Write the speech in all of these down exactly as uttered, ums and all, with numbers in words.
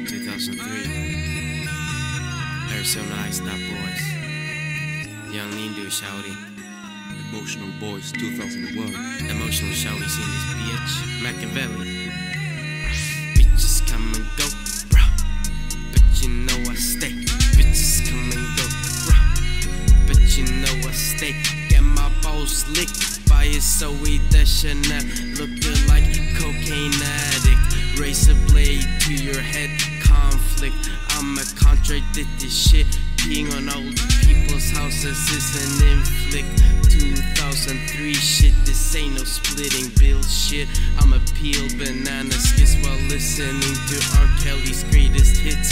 two thousand three, Arizona Ice Stop Boys, Young Lindu Shouty, Emotional Boys two thousand one, Emotional Shouty's in this bitch, Machiavelli. Bitches come and go, bruh, but you know I stay. Bitches come and go, bruh, but you know I stay. Get my balls licked by a Zoe Deschanel, looking like cocaine addict. Razor blade to your head, conflict. I'm a contradicted shit. Peeing on old people's houses is an inflict. two thousand three shit, this ain't no splitting bill shit. I'ma peel banana skits while listening to R. Kelly's greatest hits.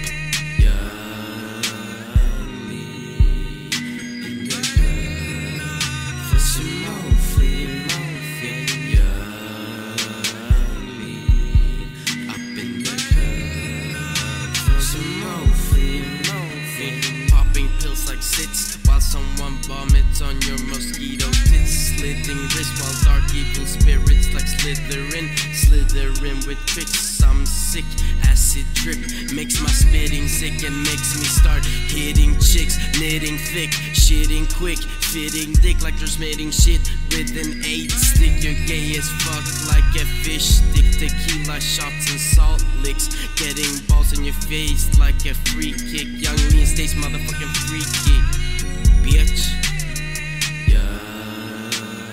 Popping pills like sits while someone vomits on your mosquito tits. Slitting wrists while dark evil spirits like Slytherin, slithering with tricks. I'm sick, acid drip makes my spitting sick and makes me start hitting chicks, knitting thick, shitting quick, fitting dick like transmitting shit with an eight stick. You're gay as fuck like a fish stick. Tequila shots and salt licks, getting balls in your face like a free kick. Young Lean stays motherfucking free kick, bitch. Young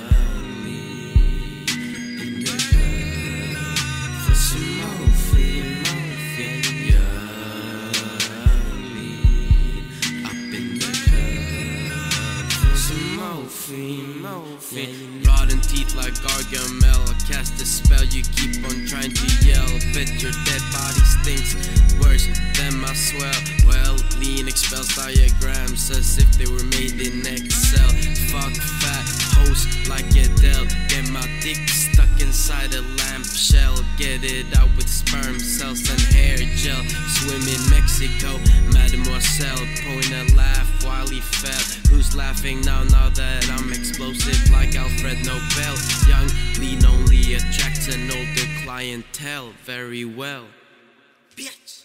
Lean in the club for some morphine, morphine. Young Lean up in the club for some morphine, morphine. Rotten teeth like Gargamel. I cast a spell, you keep on trying to yell. Bet your dead body stinks worse than my swell. Well, Lean expels diagrams as if they were made in Excel. Fuck fat hoes like Adele. Get my dick stuck inside a lamp shell. Get it out with sperm cells and hair gel. Swim in Mexico, Mademoiselle. Point a laugh while he fell. Who's laughing now, now that I'm explosive like Alfred Nobel? Young Lean only attracts an older clientele very well, bitch.